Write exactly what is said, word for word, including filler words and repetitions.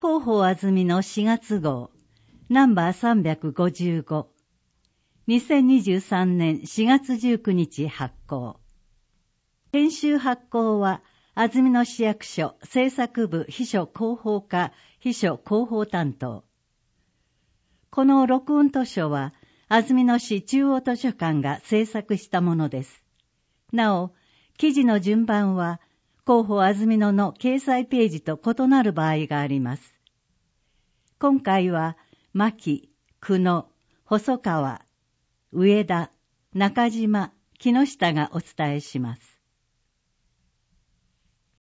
広報あずみのしがつ号、ナンバーさんびゃくごじゅうご、にせんにじゅうさんねんしがつじゅうくにち発行。編集発行は、安曇野市役所制作部秘書広報課秘書広報担当。この録音図書は、安曇野市中央図書館が制作したものです。なお、記事の順番は、広報安曇野の掲載ページと異なる場合があります。今回は、牧、久野、細川、上田、中島、木下がお伝えします。